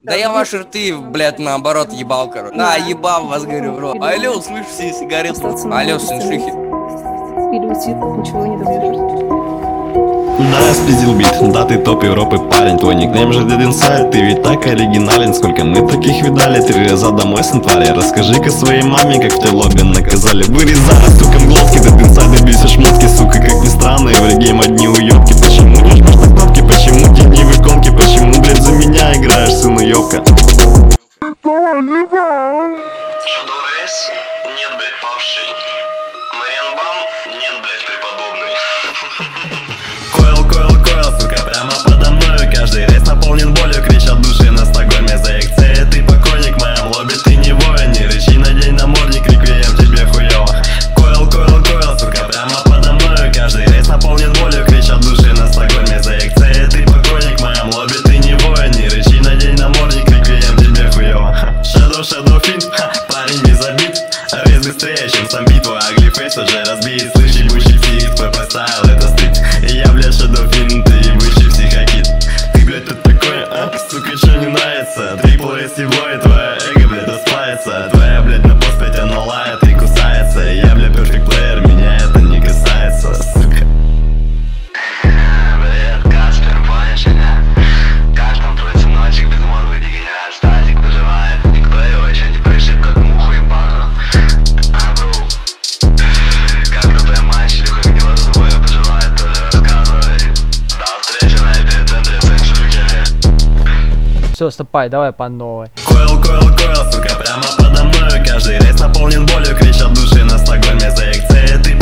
Да я ваши рты, блядь, наоборот ебал, короче. Да, ебал вас, говорю, бро. Алло, слышь, все сигареты. Алло, сын шихи. Переуйти, ничего не добьешься. Да, я спиздил бит, да ты топ Европы парень. Твой никнейм же Dead Inside, ты ведь так оригинален. Сколько мы таких видали, 3 раза домой сын твари. Расскажи-ка своей маме, как в те лобби наказали. Вырезая стуком глотки, Dead Inside бесишь шмотки. Сука, как ни странно, Еврогейм одни уёбки. Почему не жмешь на кнопки, почему деньги в иконке? Почему, блядь, за меня играешь, сын уёбка? Шадоурейс? Нет, блядь, павший. Марьянбам? Нет, блядь, преподобный. Койл, сука, прямо подо мною. Каждый рейс наполнен болью, кричат души на Стокгольме. За икце ты покойник, в моем лобби ты не воин. Не рычи, надень намордник, реквием тебе хуёво. Койл, сука, прямо подо мною. Каждый рейс наполнен болью, кричат души на Стокгольме. За икце ты покойник, в моем лобби ты не воин. Не рычи, надень намордник, реквием тебе хуёво. Shadow Fiend, парень не забит. Рейс быстрее, чем сам бит. Твой аглифейс уже разбит. Слышь, ебучий псих, твой поставил это стыд. И я, блядь, Shadow Fiend, ты ебучий психокит. Ты, блядь, тут такой, а? Сука, чё не нравится? Трипл Эйс его и твоя эго, блядь, расплавится. Твоя, блядь, на поспять она лает и кусается. Я, блядь, перфект плеер, меня это не касается, сука. Привет, Каспер, понял меня? Каждом твой сыночек без мозга дегенерат. Статик выживает, никто его еще не пришиб, как муху ебану. Бро, как крутой матч, Илюха гнила за тобой, пожелает, тоже рассказывай. До встречи на эпицентре, сын шухи. Все, стопай, давай по новой. Койл, сука, прямо подо мною. Каждый рейс наполнен болью, кричат души на Стокгольме. За икце ты